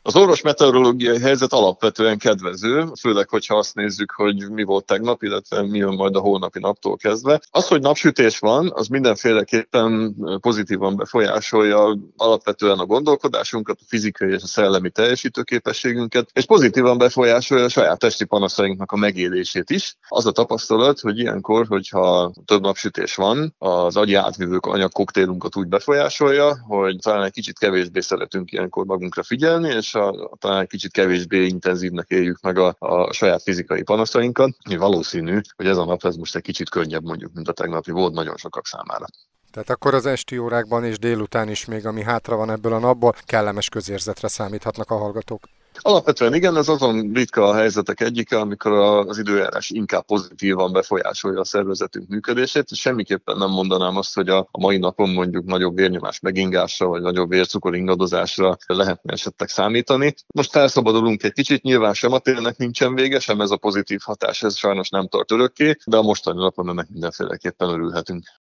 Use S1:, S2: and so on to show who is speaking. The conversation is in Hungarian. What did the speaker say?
S1: Az orvos meteorológiai helyzet alapvetően kedvező, főleg, hogyha azt nézzük, hogy mi volt tegnap, illetve mi jön majd a holnapi naptól kezdve. Az, hogy napsütés van, az mindenféleképpen pozitívan befolyásolja alapvetően a gondolkodásunkat, a fizikai és a szellemi teljesítőképességünket, és pozitívan befolyásolja a saját testi panaszainknak a megélését is. Az a tapasztalat, hogy ilyenkor, hogyha több napsütés van, az agyi átvívők anyagkoktélunkat úgy befolyásolja, hogy talán egy kicsit kevésbé szeretünk ilyenkor magunkra figyelni, és talán egy kicsit kevésbé intenzívnek éljük meg a saját fizikai panaszainkat. Valószínű, hogy ez a nap ez most egy kicsit könnyebb mondjuk, mint a tegnapi volt nagyon sokak számára.
S2: Tehát akkor az esti órákban és délután is még, ami hátra van ebből a napból, kellemes közérzetre számíthatnak a hallgatók.
S1: Alapvetően igen, ez azon ritka a helyzetek egyike, amikor az időjárás inkább pozitívan befolyásolja a szervezetünk működését, és semmiképpen nem mondanám azt, hogy a mai napon mondjuk nagyobb vérnyomás megingásra, vagy nagyobb vércukor ingadozásra lehetne esetleg számítani. Most felszabadulunk egy kicsit, nyilván sem a télnek nincsen vége, sem ez a pozitív hatás, ez sajnos nem tart örökké, de a mostani napon ennek mindenféleképpen örülhetünk.